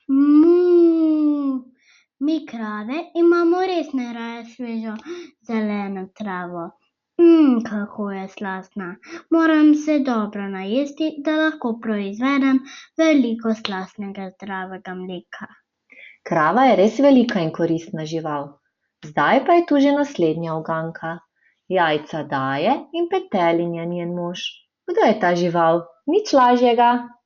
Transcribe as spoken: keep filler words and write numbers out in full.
Mu, mi krave imamo res najraje svežo zeleno travo. Mmm, kako je slastna. Moram se dobro najesti, da lahko proizvedem veliko slastnega zdravega mleka. Krava je res velika in koristna žival. Zdaj pa je tu že naslednja uganka. Jajca daje in petelin je njen mož. Kdo je ta žival? Nič lažjega.